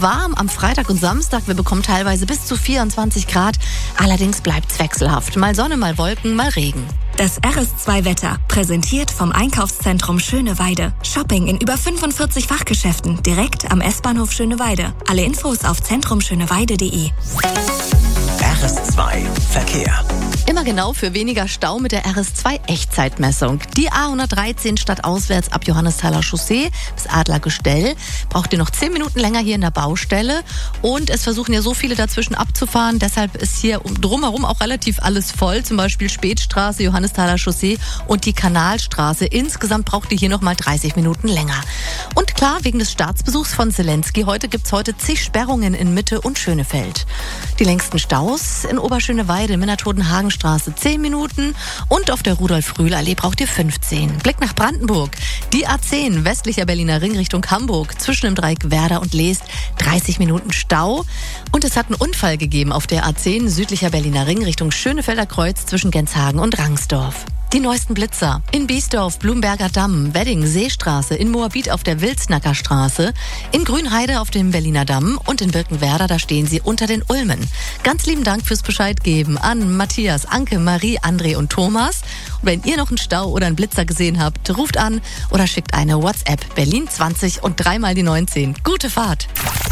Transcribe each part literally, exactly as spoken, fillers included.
warm am Freitag und Samstag. Wir bekommen teilweise bis zu vierundzwanzig Grad. Allerdings bleibt's wechselhaft. Mal Sonne, mal Wolken, mal Regen. Das R S zwei Wetter, präsentiert vom Einkaufszentrum Schöneweide. Shopping in über fünfundvierzig Fachgeschäften, direkt am S-Bahnhof Schöneweide. Alle Infos auf zentrumschöneweide punkt de. R S zwei Verkehr. Immer genau für weniger Stau mit der R S zwei Echtzeitmessung. Die A hundertdreizehn stadtauswärts ab Johannesthaler Chaussee bis Adlergestell braucht ihr noch zehn Minuten länger hier in der Baustelle. Und es versuchen ja so viele dazwischen abzufahren. Deshalb ist hier drumherum auch relativ alles voll. Zum Beispiel Spätstraße, Johannesthaler Chaussee und die Kanalstraße. Insgesamt braucht ihr hier noch mal dreißig Minuten länger. Und klar, wegen des Staatsbesuchs von Zelensky. Heute gibt's heute zig Sperrungen in Mitte und Schönefeld. Die längsten Staus in Oberschöneweide, Minna-Todenhagen-Straße zehn Minuten und auf der Rudolf-Rühl-Allee braucht ihr fünfzehn. Blick nach Brandenburg. Die A zehn, westlicher Berliner Ring Richtung Hamburg, zwischen dem Dreieck Werder und Leest, dreißig Minuten Stau. Und es hat einen Unfall gegeben auf der A zehn, südlicher Berliner Ring Richtung Schönefelder Kreuz zwischen Genshagen und Rangsdorf. Die neuesten Blitzer. In Biesdorf, Blumberger Damm, Wedding, Seestraße, in Moabit auf der Wilsnacker Straße, in Grünheide auf dem Berliner Damm und in Birkenwerder, da stehen sie unter den Ulmen. Ganz lieben Dank fürs Bescheid geben an Matthias, Anke, Marie, André und Thomas. Und wenn ihr noch einen Stau oder einen Blitzer gesehen habt, ruft an oder schickt eine WhatsApp Berlin zwanzig und dreimal die neunzehn. Gute Fahrt.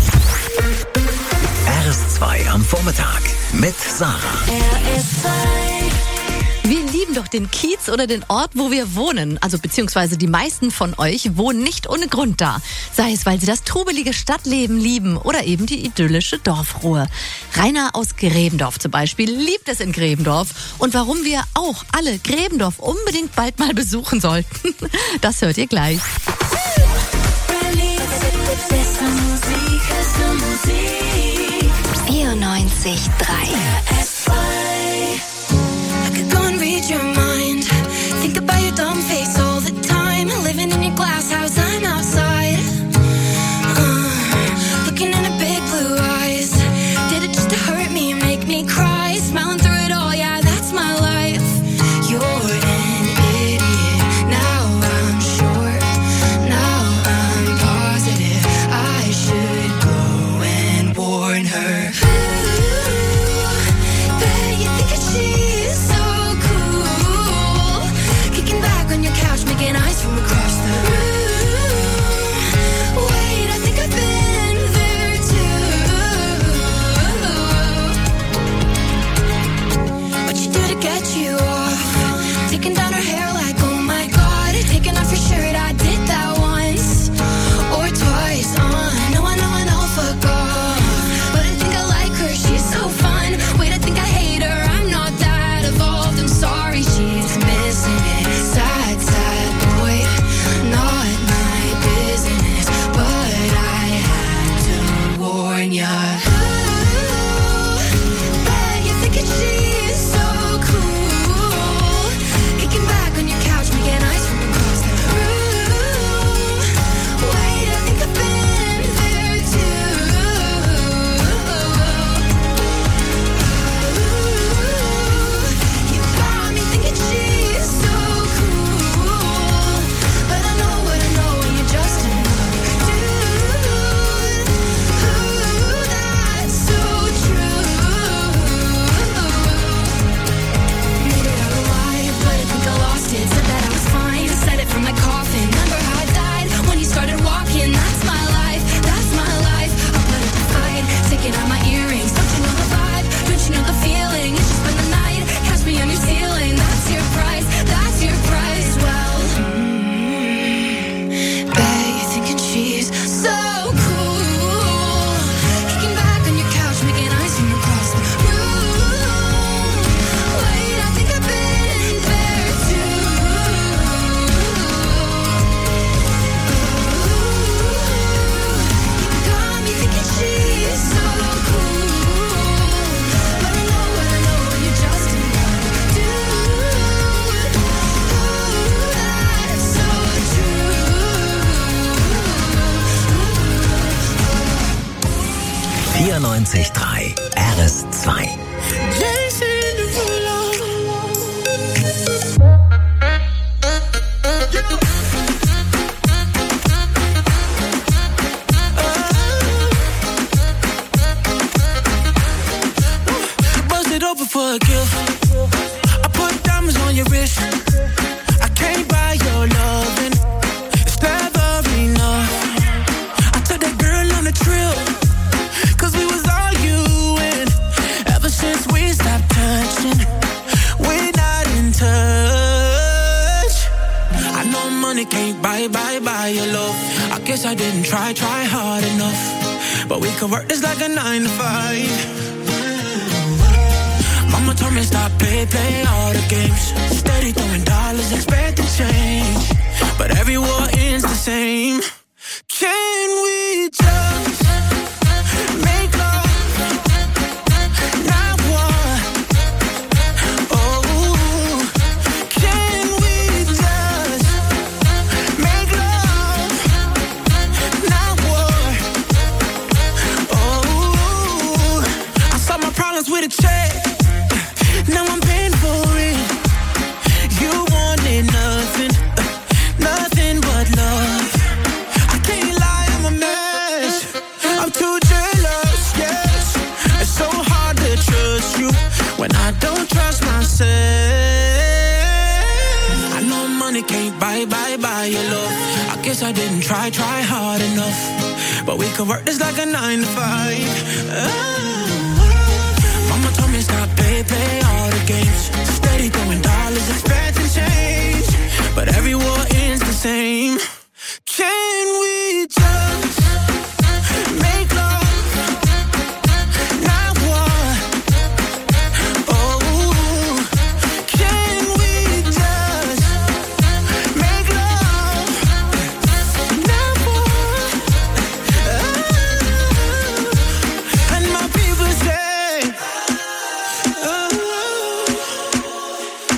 R S zwei am Vormittag mit Sarah. R S zwei. Wir lieben doch den Kiez oder den Ort, wo wir wohnen. Also beziehungsweise die meisten von euch wohnen nicht ohne Grund da. Sei es, weil sie das trubelige Stadtleben lieben oder eben die idyllische Dorfruhe. Rainer aus Gräbendorf zum Beispiel liebt es in Gräbendorf. Und warum wir auch alle Gräbendorf unbedingt bald mal besuchen sollten, das hört ihr gleich. vierundneunzig Komma drei Read your mind. Think about your dumb face all the time. Living in your glass house, I'm outside. Uh, looking in her big blue eyes. Did it just to hurt me and make me cry? Smiling through it all, yeah, that's my life. You're an idiot. Now I'm sure. Now I'm positive. I should go and warn her. Ooh, bet you think that she's so on your couch, making eyes from across the room. Wait, I think I've been there too. What you do to get you off? Taking down her hair like, oh my god. Taking off your shirt, I did that once or twice. Uh, no, I know, I know, fuck off. But I think I like her, she's so fun. Wait, I think I hate her, I'm not that evolved. I'm sorry, she's missing it. vierundneunzig Komma drei R S zwei. a gift. I put diamonds on your wrist. I can't buy your loving. It's never enough. I took that girl on a trip, cause we was arguing. Ever since we stopped touching, we're not in touch. I know money can't buy, buy, buy your love. I guess I didn't try, try hard enough. But we could work this like a nine to five. Mama told me stop, play, play all the games. Steady throwing dollars, expecting change. But every war ends the same. Can we just make love, not war? Oh, can we just make love, not war? Oh, I solved my problems with a check. Now I'm paying for it. You wanted nothing, nothing but love. I can't lie, I'm a mess. I'm too jealous, yes. It's so hard to trust you when I don't trust myself. I know money can't buy, buy, buy your love. I guess I didn't try, try hard enough. But we could work this like a nine to five. Oh. Mama told me stop, play, play all the games. Steady throwing dollars, expecting change. But every war ends the same. Can we just make love, not war? Oh, can we just make love, not war? Oh, and my people say,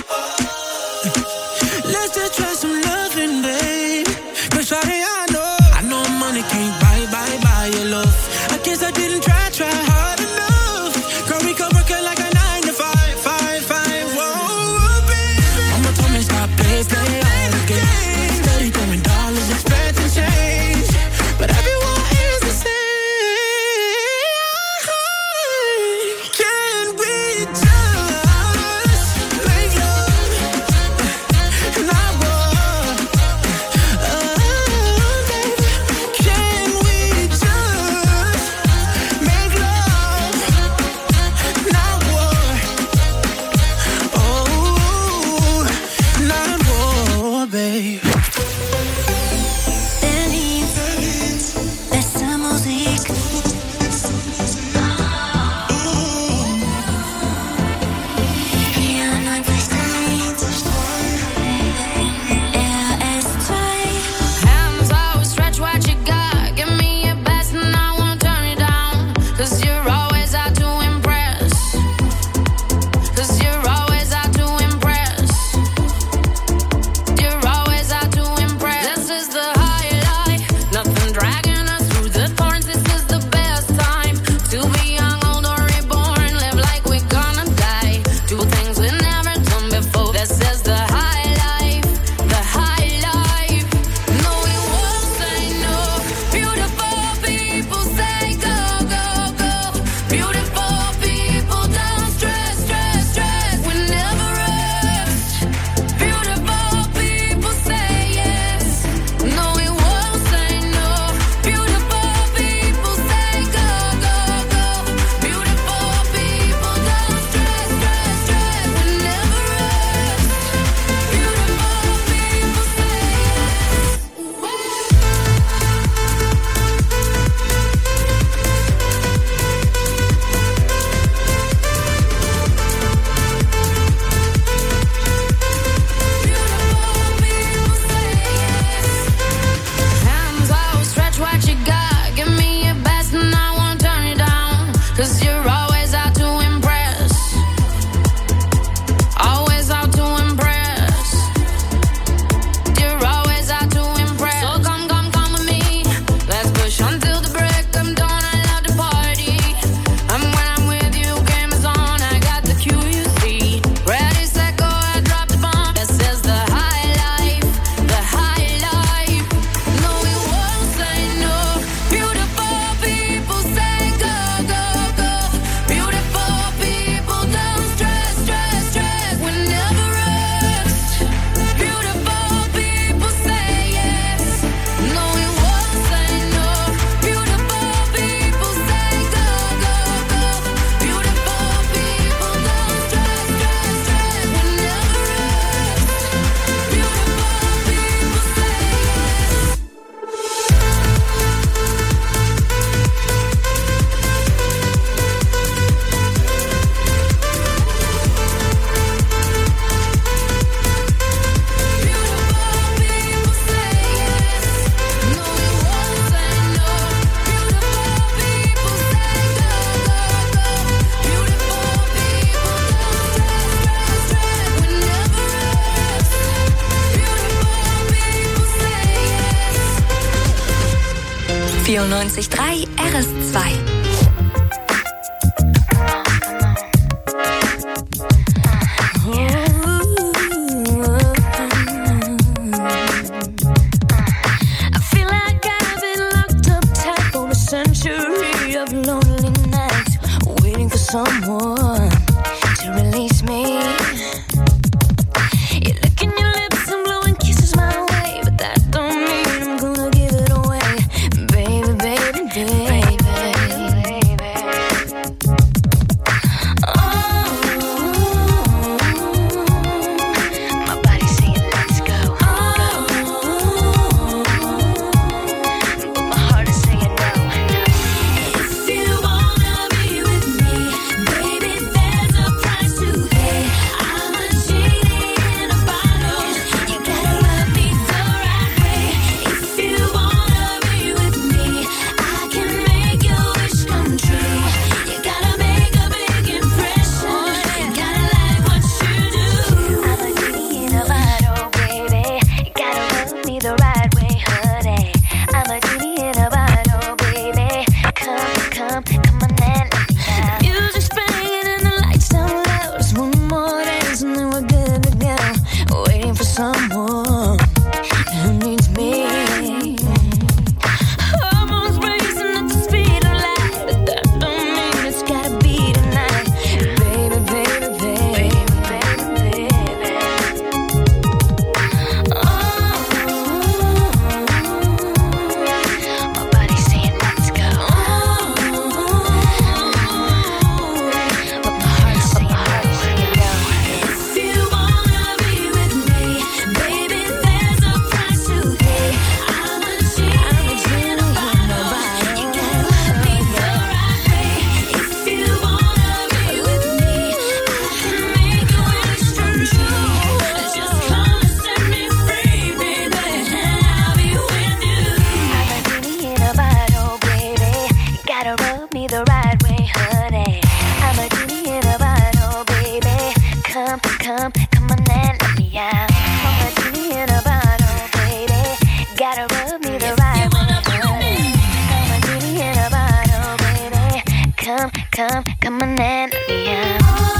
let's just try some loving, babe. Cause shawty, I know vierundneunzig Komma drei R S zwei. Someone to release me. You're licking your lips and blowing kisses my way, but that don't mean I'm gonna give it away, baby, baby, baby, baby. Oh, my body's saying let's go, oh, but my heart is saying no. If you wanna be with me, someone who needs me. Hormones racing at the speed of light, but that don't mean it's gotta be tonight, baby, baby, baby, baby, baby. Oh, my body's saying let's go, oh, but my heart's saying no. If you wanna be with me, baby, there's a price to pay. I'm a genie, I'm a genie in a bottle. You gotta love me the right way. If you wanna be with me, I can make your wish come true. Just come and set me free, baby, and I'll be with you. I'm a genie in a bottle, baby. You gotta rub me the right way, honey. I'm a genie in a bottle, baby. Come, come, come on and let me out. I'm a genie in a bottle, baby. Gotta rub me the right way. I'm a genie in a bottle, baby. Come, come, come on and let me out.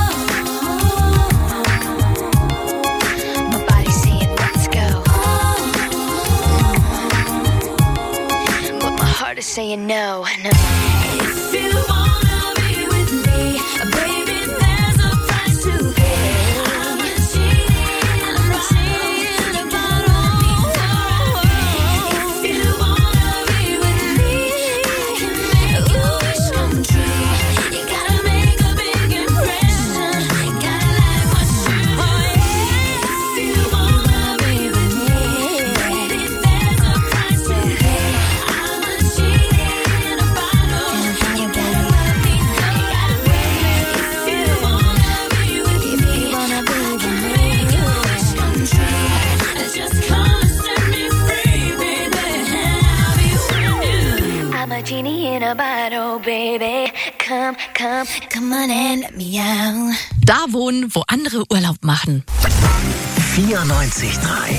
My body's saying let's go, but my heart is saying no, no. If you wanna be with me, baby, there's a price to pay. I'm a genie, I'm a genie in a bottle. If you wanna be with me, I can make your wish come true. You gotta make a big impression. Gotta like what you do. If you wanna be with me, baby, there's a price to pay. I'm a genie in a bottle. You gotta love me the right way. If you wanna be with me, make your wish come true. Just come and set me free, baby, and I'll be with you. I'm a genie in a bottle, baby. Come, come, come on and let me out. Da wohnen, wo andere Urlaub machen. vierundneunzig Komma drei.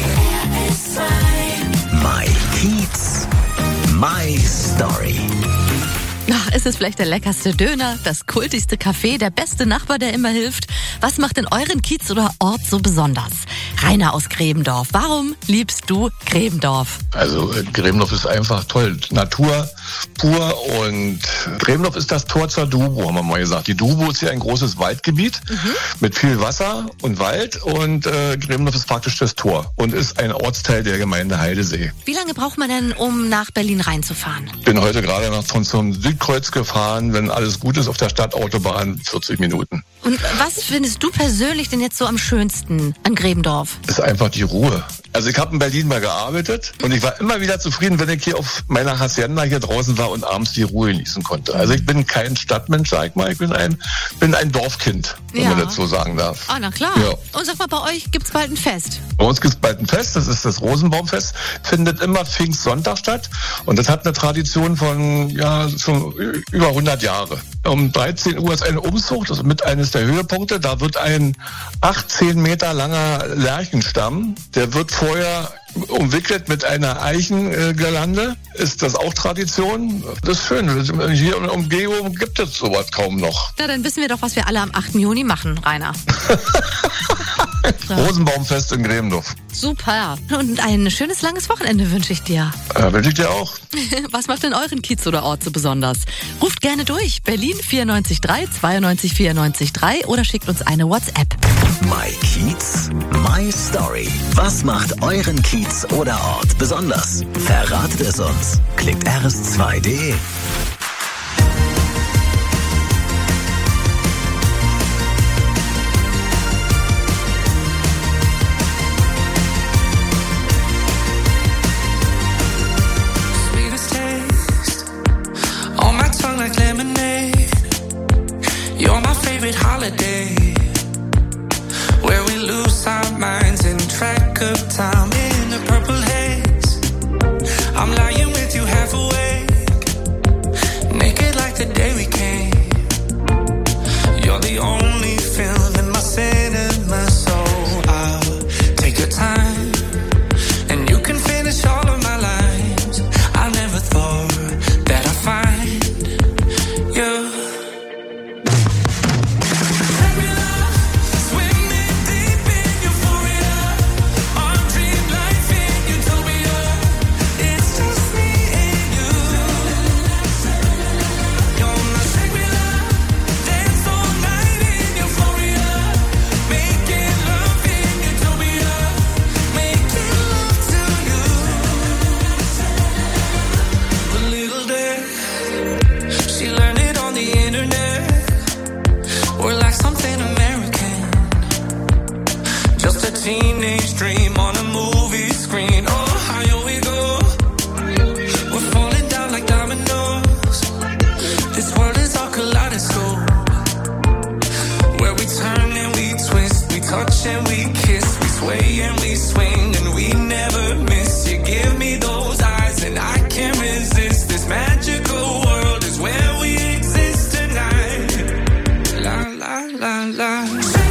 My Kiez, My Story. Ach, ist es vielleicht der leckerste Döner, das kultigste Café, der beste Nachbar, der immer hilft? Was macht denn euren Kiez oder Ort so besonders? Rainer aus Gräbendorf, warum liebst du Gräbendorf? Also äh, Gräbendorf ist einfach toll. Natur pur und Gräbendorf ist das Tor zur Dubo, haben wir mal gesagt. Die Dubo ist hier ein großes Waldgebiet mhm. mit viel Wasser und Wald und äh, Gräbendorf ist praktisch das Tor und ist ein Ortsteil der Gemeinde Heidesee. Wie lange braucht man denn, um nach Berlin reinzufahren? Bin heute gerade noch von zum Südkreuz gefahren, wenn alles gut ist, auf der Stadtautobahn vierzig Minuten. Und was findest du persönlich denn jetzt so am schönsten an Gräbendorf? Ist einfach die Ruhe. Also ich habe in Berlin mal gearbeitet und ich war immer wieder zufrieden, wenn ich hier auf meiner Hacienda hier draußen war und abends die Ruhe genießen konnte. Also ich bin kein Stadtmensch, sag ich mal, ich bin ein, bin ein Dorfkind, wenn ja. man das so sagen darf. Ah, na klar. Ja. Und sag mal, bei euch gibt's bald ein Fest? Bei uns gibt's bald ein Fest, das ist das Rosenbaumfest, findet immer Pfingstsonntag statt und das hat eine Tradition von ja schon über hundert Jahre. Um dreizehn Uhr ist ein Umzug, das ist mit eines der Höhepunkte, da wird ein achtzehn Meter langer Lärchenstamm, der wird vor vorher umwickelt mit einer Eichengirlande. Ist das auch Tradition? Das ist schön. Hier in der Umgebung gibt es sowas kaum noch. Na, dann wissen wir doch, was wir alle am achten Juni machen, Rainer. Rosenbaumfest in Gremendorf. Super. Und ein schönes, langes Wochenende wünsche ich dir. Ja, wünsche ich dir auch. Was macht denn euren Kiez oder Ort so besonders? Ruft gerne durch. Berlin vierundneunzig drei zweiundneunzig vierundneunzig drei oder schickt uns eine WhatsApp. My Kiez, my Story. Was macht euren Kiez oder Ort besonders? Verratet es uns. Klickt r s zwei punkt d e. Like lemonade, you're my favorite holiday, where we lose our minds in track of time in a purple haze. I'm lying with you half awake, naked like the day we came. You're the only film in my cinema, so I'll take your time, and you can finish all of my lines. I never thought that I'd find you. Teenage dream on a movie screen. Oh, higher we go. We're falling down like dominoes. This world is our kaleidoscope, where we turn and we twist, we touch and we kiss, we sway and we swing and we never miss. You give me those eyes and I can't resist. This magical world is where we exist tonight. La la la la.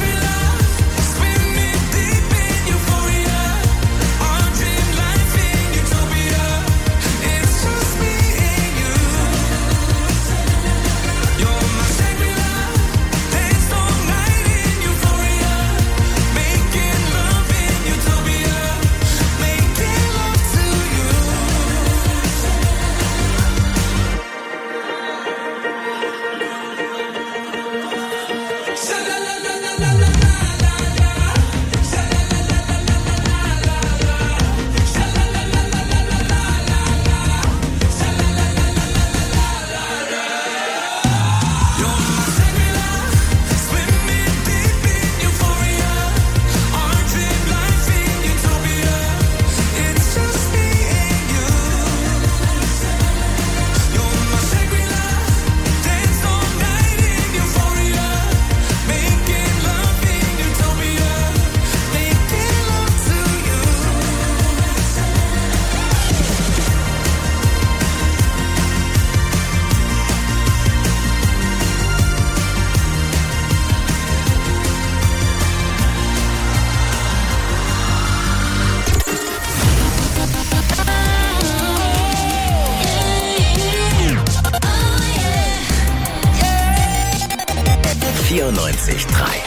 vierundneunzig Komma drei.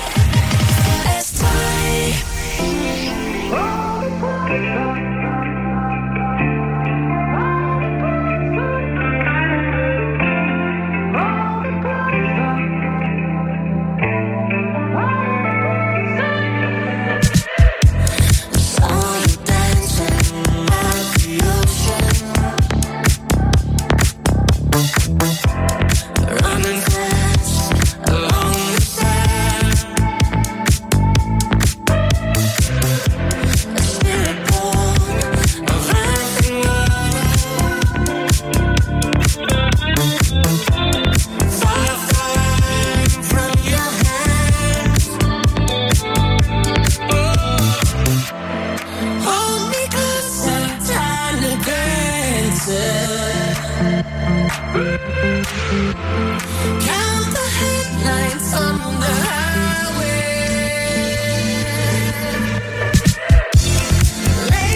Count the headlights on the highway.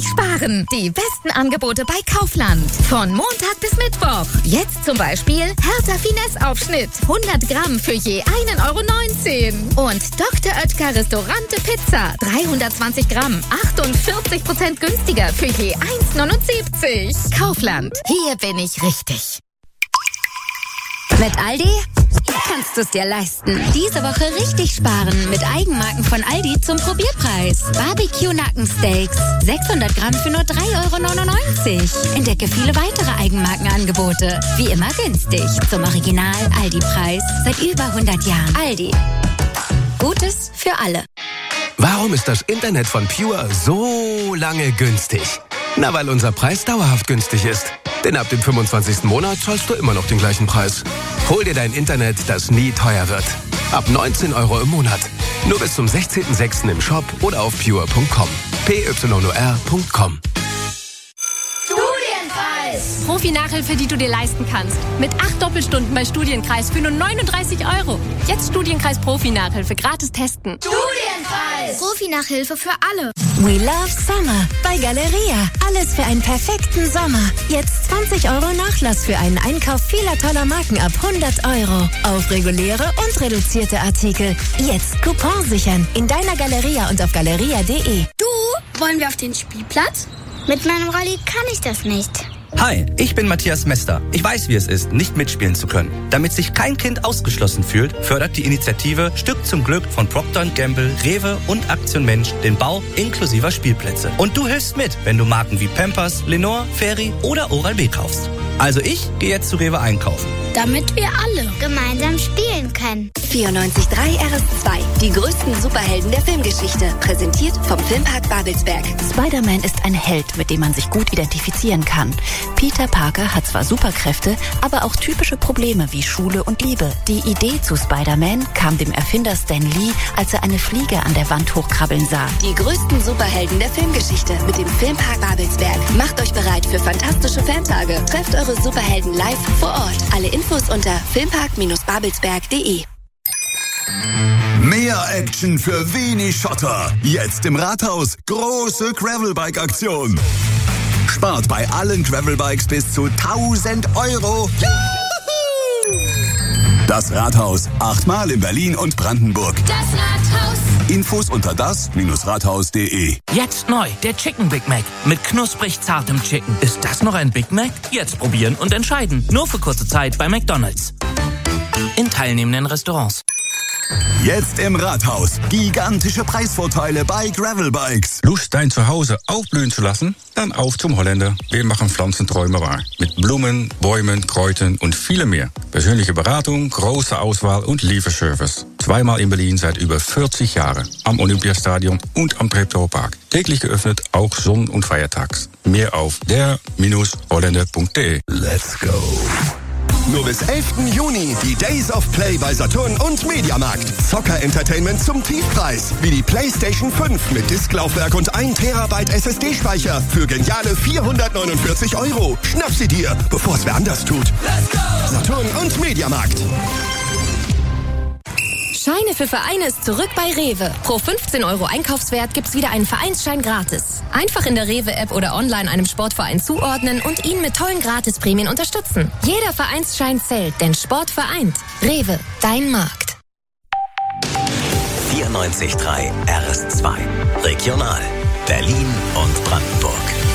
richtig sparen. Die besten Angebote bei Kaufland. Von Montag bis Mittwoch. Jetzt zum Beispiel Hertha Finesse-Aufschnitt. hundert Gramm für je ein Euro neunzehn. Und Doktor Oetker Restaurante Pizza. dreihundertzwanzig Gramm. achtundvierzig Prozent günstiger für je eins neunundsiebzig. Kaufland. Hier bin ich richtig. Mit Aldi kannst du es dir leisten. Diese Woche richtig sparen mit Eigenmarken von Aldi zum Probierpreis. Barbecue-Nackensteaks. sechshundert Gramm für nur drei Euro neunundneunzig. Entdecke viele weitere Eigenmarkenangebote. Wie immer günstig. Zum Original-Aldi-Preis. Seit über hundert Jahren. Aldi. Gutes für alle. Warum ist das Internet von Pure so lange günstig? Na, weil unser Preis dauerhaft günstig ist. Denn ab dem fünfundzwanzigsten Monat zahlst du immer noch den gleichen Preis. Hol dir dein Internet, das nie teuer wird. Ab neunzehn Euro im Monat. Nur bis zum sechzehnten sechsten im Shop oder auf pure punkt com. P Y O R punkt com. Studienkreis! Profi-Nachhilfe, die du dir leisten kannst. Mit acht Doppelstunden bei Studienkreis für nur neununddreißig Euro. Jetzt Studienkreis Profi-Nachhilfe gratis testen. Studienkreis! Profi-Nachhilfe für alle. We love Summer bei Galeria. Alles für einen perfekten Sommer. Jetzt zwanzig Euro Nachlass für einen Einkauf vieler toller Marken ab hundert Euro. Auf reguläre und reduzierte Artikel. Jetzt Coupon sichern. In deiner Galeria und auf galeria punkt de. Du, wollen wir auf den Spielplatz? Mit meinem Rolli kann ich das nicht. Hi, ich bin Matthias Mester. Ich weiß, wie es ist, nicht mitspielen zu können. Damit sich kein Kind ausgeschlossen fühlt, fördert die Initiative Stück zum Glück von Procter und Gamble, Rewe und Aktion Mensch den Bau inklusiver Spielplätze. Und du hilfst mit, wenn du Marken wie Pampers, Lenore, Fairy oder Oral-B kaufst. Also ich gehe jetzt zu Rewe einkaufen. Damit wir alle gemeinsam spielen können. vierundneunzig Komma drei R S zwei. Die größten Superhelden der Filmgeschichte. Präsentiert vom Filmpark Babelsberg. Spider-Man ist ein Held, mit dem man sich gut identifizieren kann. Peter Parker hat zwar Superkräfte, aber auch typische Probleme wie Schule und Liebe. Die Idee zu Spider-Man kam dem Erfinder Stan Lee, als er eine Fliege an der Wand hochkrabbeln sah. Die größten Superhelden der Filmgeschichte mit dem Filmpark Babelsberg. Macht euch bereit für fantastische Fantage. Trefft eure Superhelden live vor Ort. Alle Infos unter filmpark babelsberg punkt de. Mehr Action für wenig Schotter. Jetzt im Rathaus. Große Gravelbike-Aktion. Spart bei allen Gravelbikes bis zu tausend Euro. Das Rathaus. Achtmal in Berlin und Brandenburg. Das Rathaus. Infos unter das Rathaus punkt de. Jetzt neu, der Chicken Big Mac. Mit knusprig zartem Chicken. Ist das noch ein Big Mac? Jetzt probieren und entscheiden. Nur für kurze Zeit bei McDonald's. In teilnehmenden Restaurants. Jetzt im Rathaus. Gigantische Preisvorteile bei Gravelbikes. Lust, dein Zuhause aufblühen zu lassen? Dann auf zum Holländer. Wir machen Pflanzenträume wahr. Mit Blumen, Bäumen, Kräutern und vielem mehr. Persönliche Beratung, große Auswahl und Lieferservice. Zweimal in Berlin seit über vierzig Jahren. Am Olympiastadion und am Treptower-Park. Täglich geöffnet, auch Sonn- und Feiertags. Mehr auf der Holländer punkt de. Let's go. Nur bis elften Juni die Days of Play bei Saturn und Mediamarkt. Zocker-Entertainment zum Tiefpreis. Wie die PlayStation fünf mit Disklaufwerk und ein Terabyte S S D-Speicher für geniale vierhundertneunundvierzig Euro. Schnapp sie dir, bevor es wer anders tut. Let's go! Saturn und Mediamarkt. Scheine für Vereine ist zurück bei Rewe. Pro fünfzehn Euro Einkaufswert gibt's wieder einen Vereinsschein gratis. Einfach in der Rewe-App oder online einem Sportverein zuordnen und ihn mit tollen Gratisprämien unterstützen. Jeder Vereinsschein zählt, denn Sport vereint. Rewe, dein Markt. vierundneunzig Komma drei R S zwei. Regional. Berlin und Brandenburg.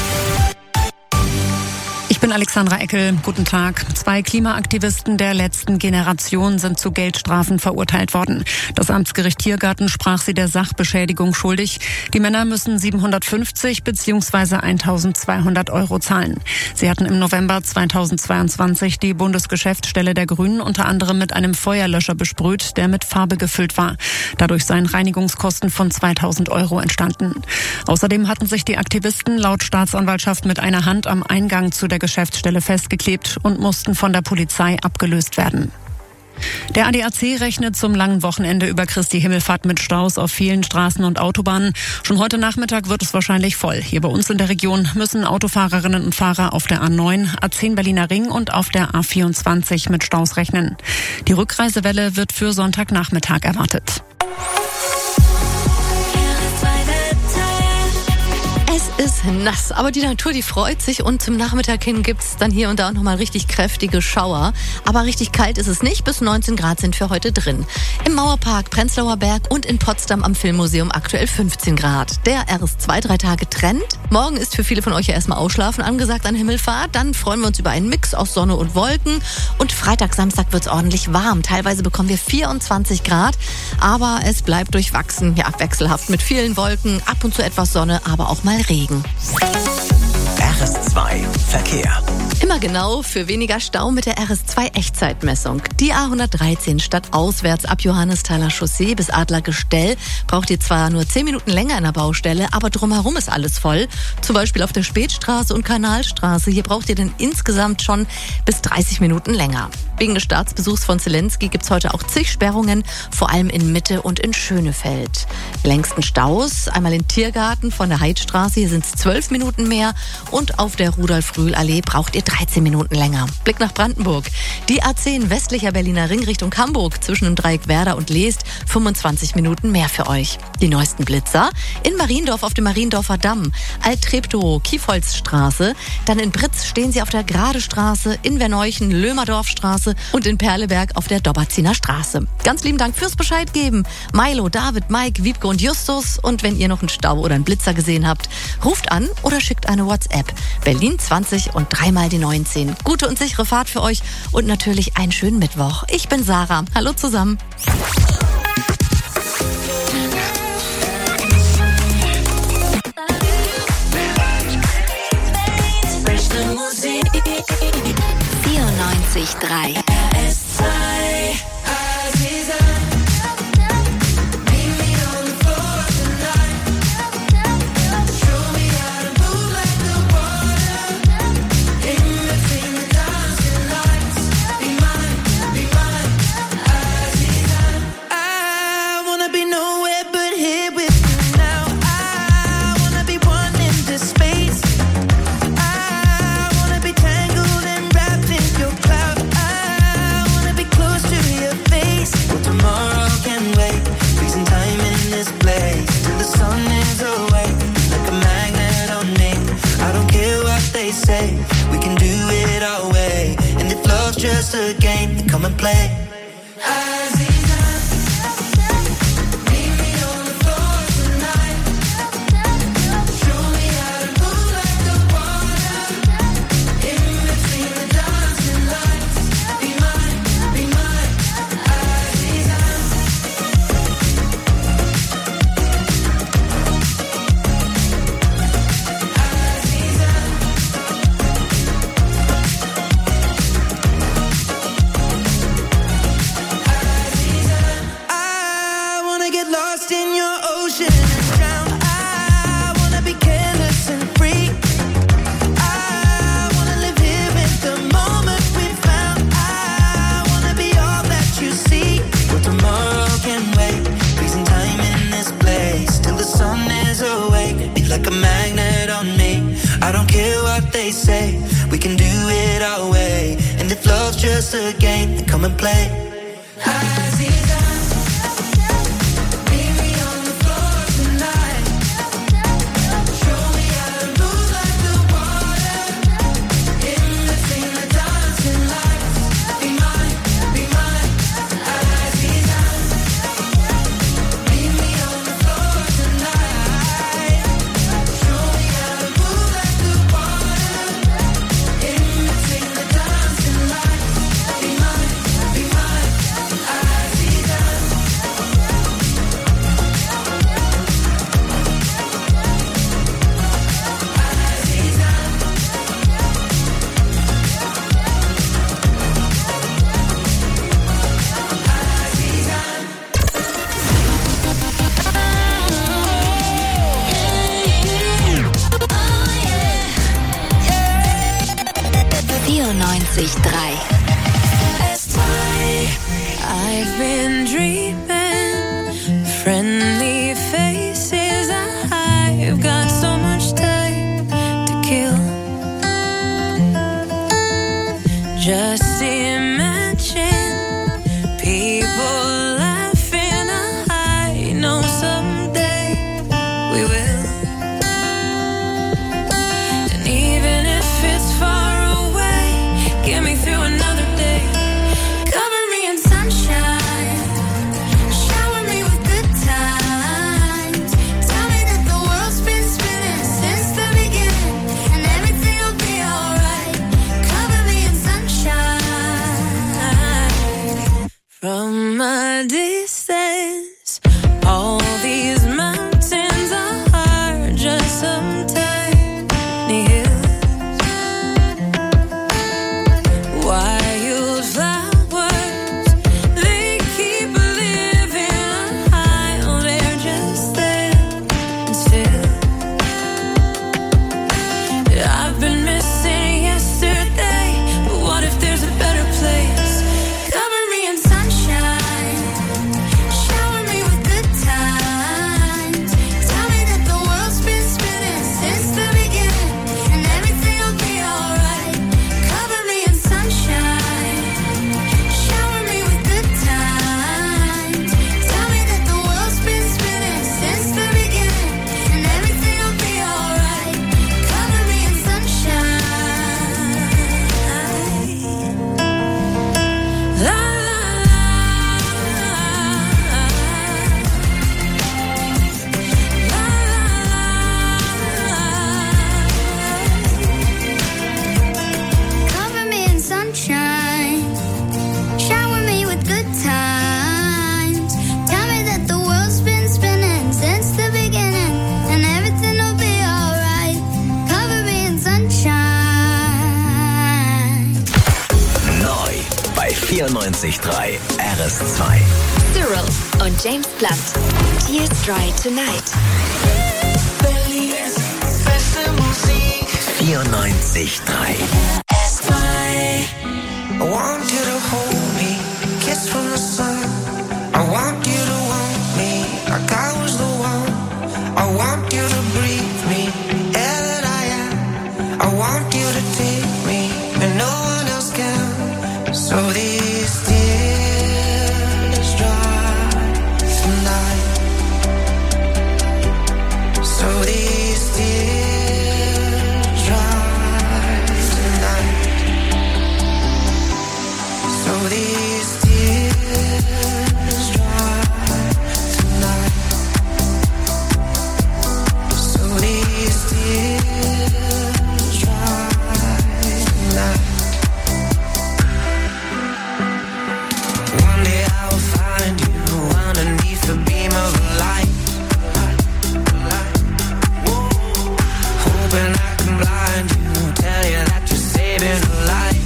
Ich bin Alexandra Eckel. Guten Tag. Zwei Klimaaktivisten der letzten Generation sind zu Geldstrafen verurteilt worden. Das Amtsgericht Tiergarten sprach sie der Sachbeschädigung schuldig. Die Männer müssen siebenhundertfünfzig bzw. eintausendzweihundert Euro zahlen. Sie hatten im November zweitausendzweiundzwanzig die Bundesgeschäftsstelle der Grünen unter anderem mit einem Feuerlöscher besprüht, der mit Farbe gefüllt war. Dadurch seien Reinigungskosten von zweitausend Euro entstanden. Außerdem hatten sich die Aktivisten laut Staatsanwaltschaft mit einer Hand am Eingang zu der Geschäftsstelle festgeklebt und mussten von der Polizei abgelöst werden. Der A D A C rechnet zum langen Wochenende über Christi Himmelfahrt mit Staus auf vielen Straßen und Autobahnen. Schon heute Nachmittag wird es wahrscheinlich voll. Hier bei uns in der Region müssen Autofahrerinnen und Fahrer auf der A neun, A zehn Berliner Ring und auf der A vierundzwanzig mit Staus rechnen. Die Rückreisewelle wird für Sonntagnachmittag erwartet. Es ist nass, aber die Natur, die freut sich und zum Nachmittag hin gibt's dann hier und da auch nochmal richtig kräftige Schauer. Aber richtig kalt ist es nicht, bis neunzehn Grad sind für heute drin. Im Mauerpark, Prenzlauer Berg und in Potsdam am Filmmuseum aktuell fünfzehn Grad. Der R S zwei drei Tage Trend. Morgen ist für viele von euch ja erstmal Ausschlafen angesagt an Himmelfahrt. Dann freuen wir uns über einen Mix aus Sonne und Wolken. Und Freitag, Samstag wird's ordentlich warm. Teilweise bekommen wir vierundzwanzig Grad, aber es bleibt durchwachsen. Ja, wechselhaft mit vielen Wolken, ab und zu etwas Sonne, aber auch mal Regen. R S zwei Verkehr. Immer genau für weniger Stau mit der R S zwei Echtzeitmessung. Die A hundertdreizehn stadtauswärts ab Johannesthaler Chaussee bis Adlergestell braucht ihr zwar nur zehn Minuten länger in der Baustelle, aber drumherum ist alles voll. Zum Beispiel auf der Spätstraße und Kanalstraße. Hier braucht ihr dann insgesamt schon bis dreißig Minuten länger. Wegen des Staatsbesuchs von Zelensky gibt's heute auch zig Sperrungen, vor allem in Mitte und in Schönefeld. Die längsten Staus, einmal in Tiergarten von der Heidstraße, hier sind's zwölf Minuten mehr und auf der Rudolf-Rühl-Allee braucht ihr dreizehn Minuten länger. Blick nach Brandenburg. Die A zehn westlicher Berliner Ring Richtung Hamburg zwischen dem Dreieck Werder und Leest, fünfundzwanzig Minuten mehr für euch. Die neuesten Blitzer in Mariendorf auf dem Mariendorfer Damm, Alt-Treptow, Kiefholzstraße, dann in Britz stehen sie auf der Gradestraße, in Verneuchen, Lömerdorfstraße und in Perleberg auf der Dobberziner Straße. Ganz lieben Dank fürs Bescheid geben. Milo, David, Mike, Wiebke und Justus. Und wenn ihr noch einen Stau oder einen Blitzer gesehen habt, ruft an oder schickt eine WhatsApp. Berlin zwanzig und dreimal die neunzehn. Gute und sichere Fahrt für euch und natürlich einen schönen Mittwoch. Ich bin Sarah. Hallo zusammen. vierundneunzig Komma drei R S zwei. We can do it our way, and if love's just a game, then come and play. Like a magnet on me, I don't care what they say. We can do it our way, and if love's just a game, then come and play. vierundneunzig Komma drei I've been dreaming, friendly faces. I've got so much time to kill. Just imagine people laughing. I know someday we will. From a distance, all these mountains are just some tiny hills. Wildflowers, they keep living high. Oh, they're just standing still. I've been missing yesterday, but what if there's a better place? Cover me in sunshine, shower me with good times. Tell me that the world's been spinning since the beginning, and everything will be alright. Cover me in sunshine, shower me with good times. Tell me that the world's been spinning since the beginning, and everything will be alright. Cover me in sunshine. La la Cover me in sunshine, shower me with good times. Tell me that the world's been spinning since the beginning, and everything will be alright. Cover me in sunshine. Neu bei vierundneunzig Komma drei R S zwei. Cyril und James Blunt. Tears Dry Tonight. vierundneunzig Komma drei. I want you to hold me, kiss from the sun. I want you to want me like I was the one. I want you to breathe me, air that I am. I want you to take me, and no one else can. So these tears dry tonight. So these tears dry tonight. So these tears dry tonight. So these tears dry tonight. One day I will find you underneath the beam of light. Hoping I can blind you, tell you that you're saving a life.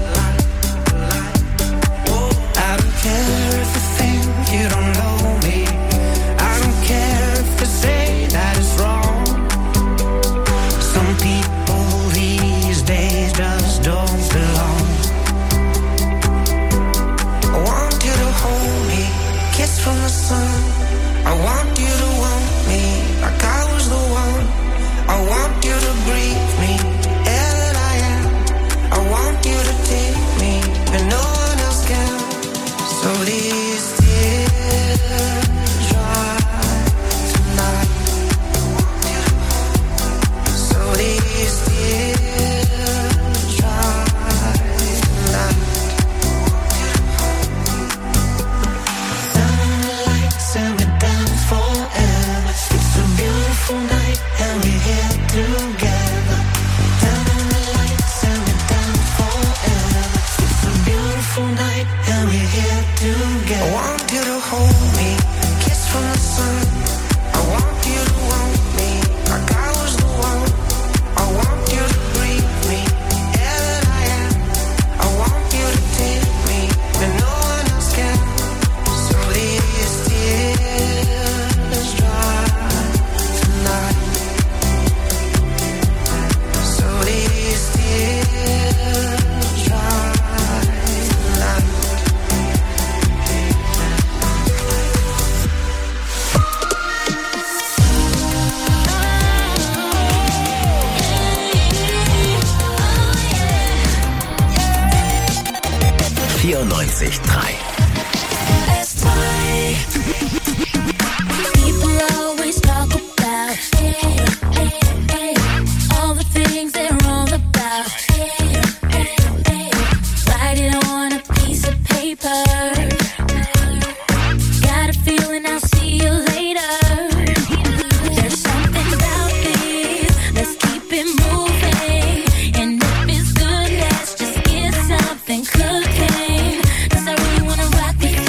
I don't care if you think you don't know me. I don't care if you say that it's wrong. Some people these days just don't belong. I want you to hold me, kiss from the sun. I want you to want me like I was the one. I want you to breathe me, air that I am. I want you to take me, and no one else can. So these tears dry tonight. So these tears dry tonight. Turn the lights and we're down forever. It's a beautiful night and we're here together. Turn the lights and we're down forever. It's a beautiful night and we're here together. I want you to hold me, kiss from the sun. I want you to want me like I was the one. I want you to breathe me, air that I am. I want you to take me, and no one else can. So these tears dry tonight. So these tears dry tonight. vierundneunzig Komma drei. People always talk about all the things they're wrong about. Write it on a piece of paper. Got a feeling I'll see you later. There's something about this. Let's keep it moving. And if it's good, let's just get something cooking. 'Cause I really wanna rock with you.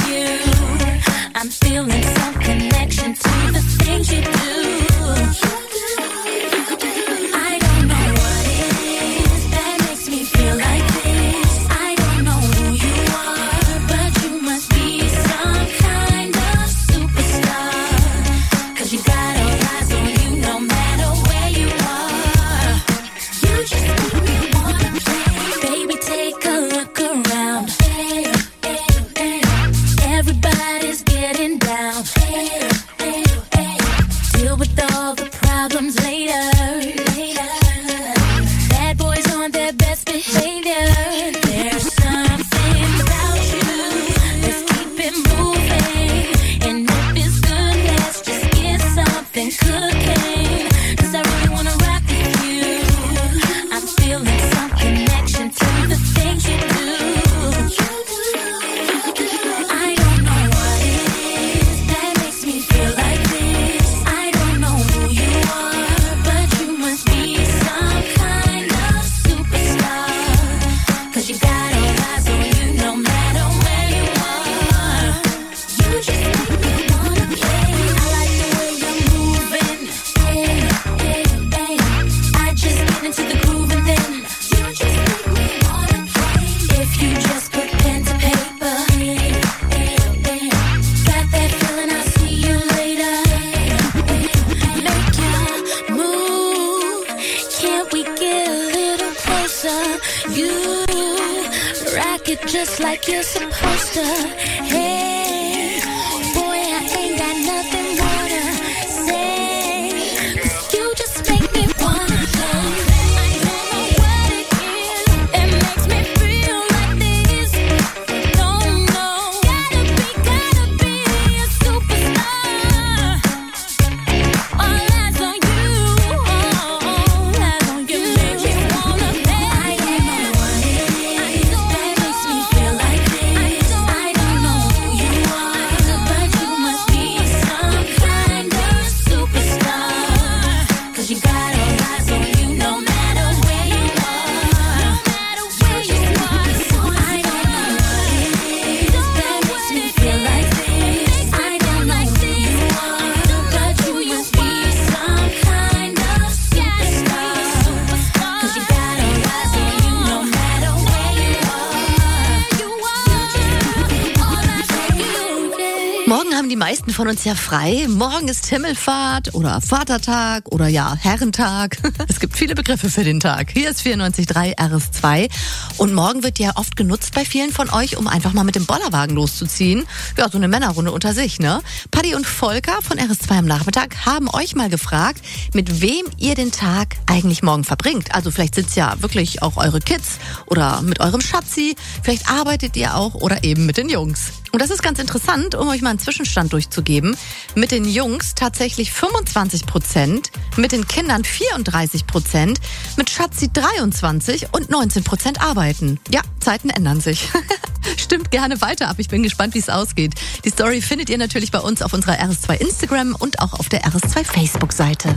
just like you're supposed to. Hey, boy, I ain't got nothing more to say, 'cause you just make me wanna play. I don't know what it is, it makes me feel like this. No, no, gotta be, gotta be a superstar. All eyes on you, all eyes on you. You make me wanna play. I don't know what it is that makes me feel like this. I don't know who you are, but you must be some kind of superstar. 'Cause you got all eyes on you, no matter where you are, no matter where you are. So I don't know what it is that makes me feel like this. I don't know who you are, but you must be some kind of superstar. 'Cause you got all eyes on you, no matter where you are. You are all eyes on you. Morgen haben die meisten von uns ja frei. Morgen ist Himmelfahrt oder Vatertag oder ja, Herrentag. Es gibt viele Begriffe für den Tag. Hier ist vierundneunzig Komma drei R S zwei. Und morgen wird ja oft genutzt bei vielen von euch, um einfach mal mit dem Bollerwagen loszuziehen. Ja, so eine Männerrunde unter sich, ne? Paddy und Volker von R S zwei am Nachmittag haben euch mal gefragt, mit wem ihr den Tag eigentlich morgen verbringt. Also vielleicht sind's ja wirklich auch eure Kids oder mit eurem Schatzi. Vielleicht arbeitet ihr auch oder eben mit den Jungs. Und das ist ganz interessant, um euch mal einen Zwischenstand durchzugeben. Mit den Jungs tatsächlich fünfundzwanzig Prozent, mit den Kindern vierunddreißig Prozent, mit Schatzi dreiundzwanzig und neunzehn Prozent arbeiten. Ja, Zeiten ändern sich. Stimmt gerne weiter ab. Ich bin gespannt, wie es ausgeht. Die Story findet ihr natürlich bei uns auf unserer R S zwei Instagram und auch auf der R S zwei Facebook-Seite.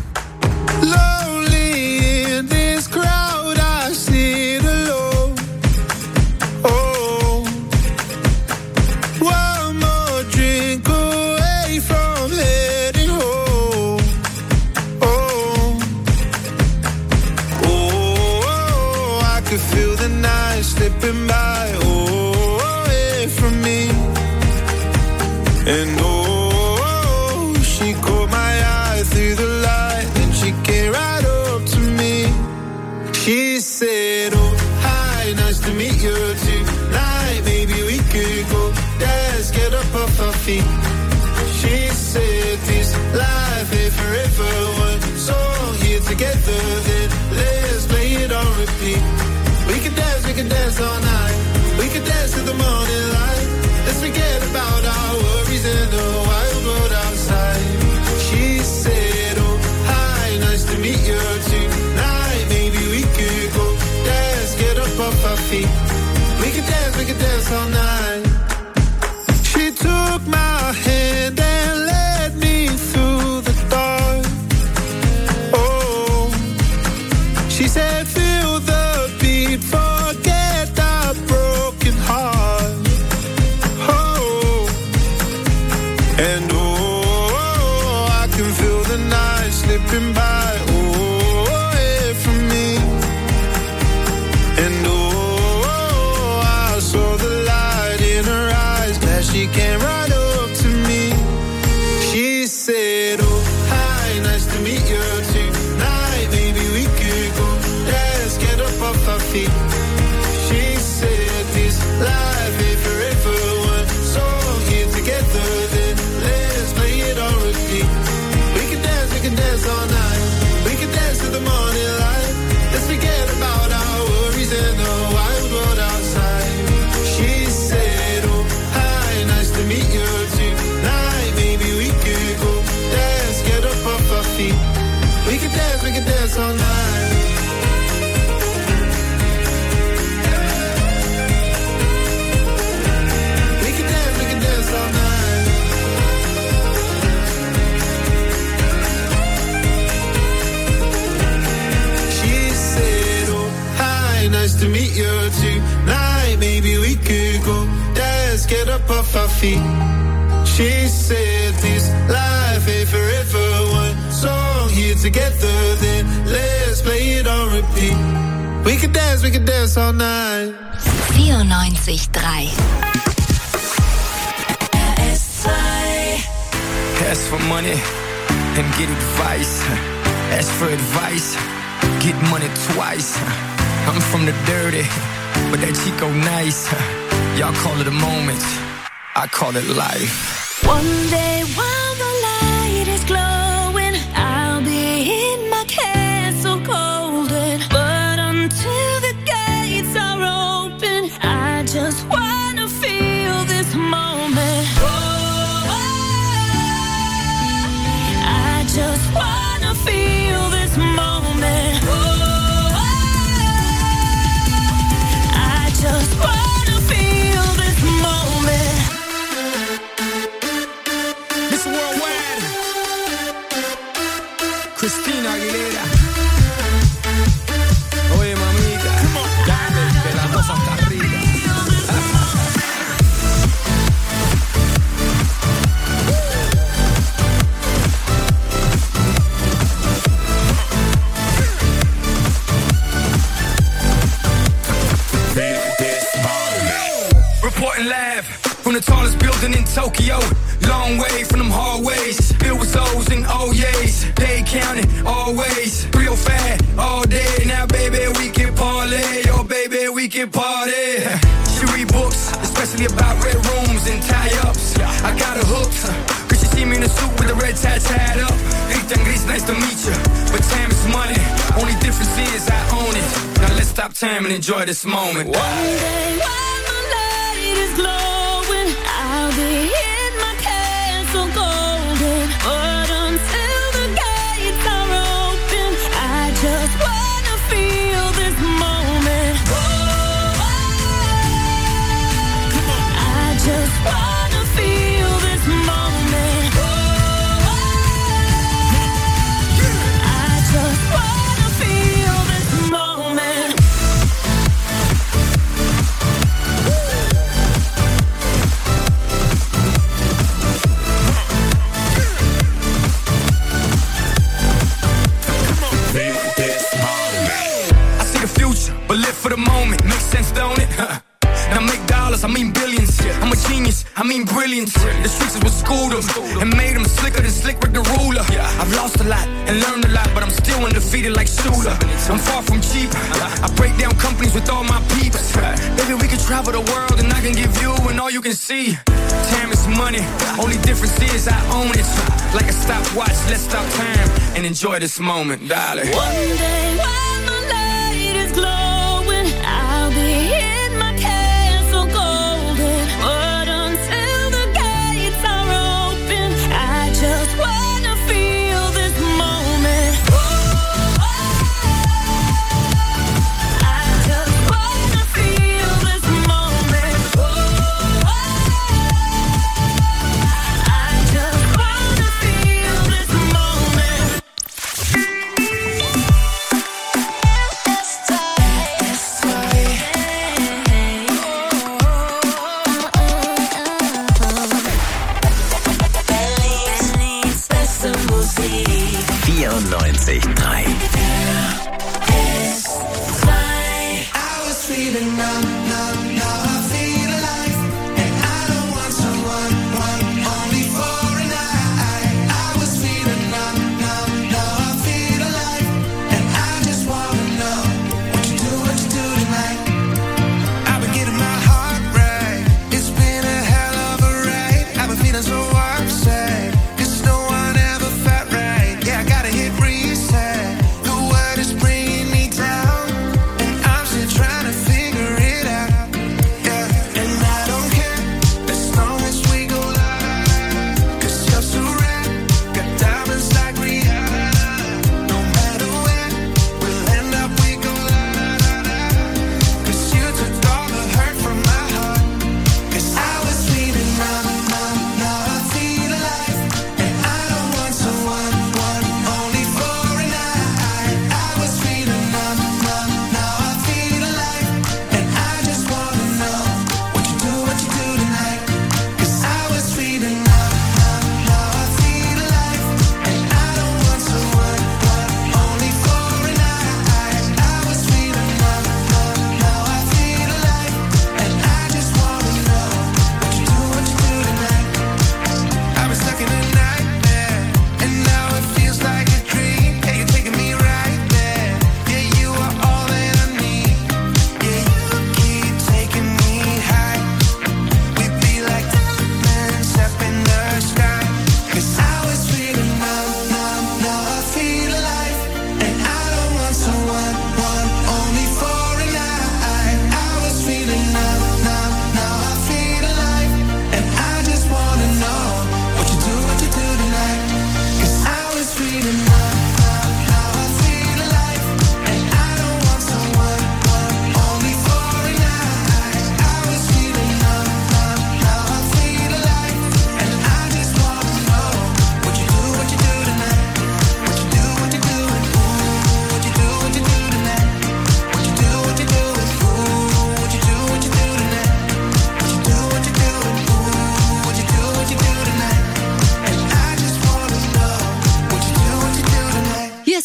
Lonely in this crowd, I sit alone. Oh, one more drink away from heading home. Oh, oh, I could feel the night slipping by. Oh, away from me, and oh, she caught my eye through the light, and she came right up to me. She said, oh, hi, nice to meet you tonight. Maybe we could go dance, get up off our feet. She said, this life ain't forever. One song here together, then let's play it on repeat. We can dance, we can dance all night. We can dance to the morning light. Let's forget about our worries in the wild world outside. She said, oh, hi, nice to meet you tonight. Maybe we could go dance, get up off our feet. We can dance, we can dance all night. She took my hand and led me through the dark. Oh, she said, feel the beat, forget the broken heart. Oh, and oh, I can feel the night slipping by. Oh, away from me, and oh, I saw the light in her eyes. Glad she came right up to me. She said, oh, hi, nice to meet you tonight. Maybe we could go dance, get up off our feet. She said, this life ain't forever. One song here together, then let's play it on repeat. We can dance, we can dance all night. We can dance to the morning light. Let's forget about our worries and the wild world outside. She said, oh, hi, nice to meet you tonight. Maybe we could go dance, get up off our feet. We can dance, we can dance all night. We can dance, we can dance all night. She said, oh, hi, nice to meet you tonight. Maybe we could go dance, get up off our feet. She said, this life ain't forever. One song here together, then let's play it on repeat. We can dance, we can dance all night. vierundneunzig Komma drei R S zwei. Ask for money and get advice. Ask for advice, get money twice. I'm from the dirty, but that Chico nice. Y'all call it a moment, I call it life. One day while the light is glowing, I'll be in my castle golden. But until the gates are open, I just wanna feel this moment. Oh, I just wanna feel this moment. Oh, I just wanna feel this moment. Miss Worldwide, Christina Aguilera. Oye, mamita, dale, que la cosa está rica. Reporting live from the tallest building in Tokyo. Long way from them hallways. Filled with O's and O's. They counting always. Real fat all day. Now, baby, we can parlay. Oh, baby, we can party. She read books, especially about red rooms and tie-ups. I got her hooked. Cause she see me in a suit with the red tie tied up. Rita and Gris, nice to meet you. But time is money. Only difference is I own it. Now let's stop time and enjoy this moment. One day while the light is glowing, I'll be in my castle golden. But until the gates are open, I just wanna feel this moment. Oh, I just wanna feel this moment. Oh, I just wanna feel this moment. I see the future, but live for the moment. Makes sense, don't it? Now make dollars, I mean billions. I'm a genius, I mean brilliance. The streets is what schooled them and made them slicker than Slick Rick the ruler. I've lost a lot and learned a lot, but I'm still undefeated like Shooter. I'm far from cheap. I break down companies with all my peeps. Baby, we can travel the world and I can give you and all you can see. Time is money, only difference is I own it. Like a stopwatch, let's stop time and enjoy this moment, darling. One day while the light is glowing, I'll be in my castle golden. But until the gates are open, I just wanna feel this moment. Oh, I just wanna feel this moment. Oh, I just wanna feel this moment. vierundneunzig Komma drei. I was feeling numb, numb, now I feel alive. And I don't want someone, one, only for a night. I was feeling numb, numb, now I feel alive. And I just wanna know what you do, what you do tonight. I've been getting my heart right. It's been a hell of a ride. I've been feeling so upset. 'Cause no one ever felt right. Yeah, I gotta hit reset.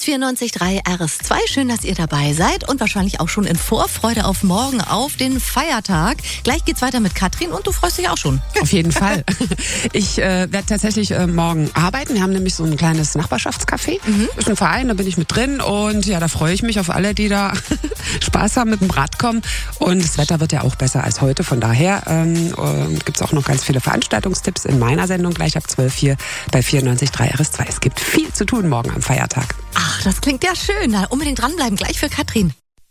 vierundneunzig Komma drei R S zwei. Schön, dass ihr dabei seid und wahrscheinlich auch schon in Vorfreude auf morgen, auf den Feiertag. Gleich geht's weiter mit Katrin und du freust dich auch schon. Auf jeden Fall. Ich äh, werde tatsächlich äh, morgen arbeiten. Wir haben nämlich so ein kleines Nachbarschaftscafé. Mhm. Ist ein Verein, da bin ich mit drin und ja, da freue ich mich auf alle, die da Spaß haben, mit dem Rad kommen. Und das Wetter wird ja auch besser als heute. Von daher ähm, gibt es auch noch ganz viele Veranstaltungstipps in meiner Sendung gleich ab zwölf hier bei vierundneunzig Komma drei R S zwei. Es gibt viel zu tun morgen am Feiertag. Ach, das klingt ja schön. Na, unbedingt dranbleiben, gleich für Katrin.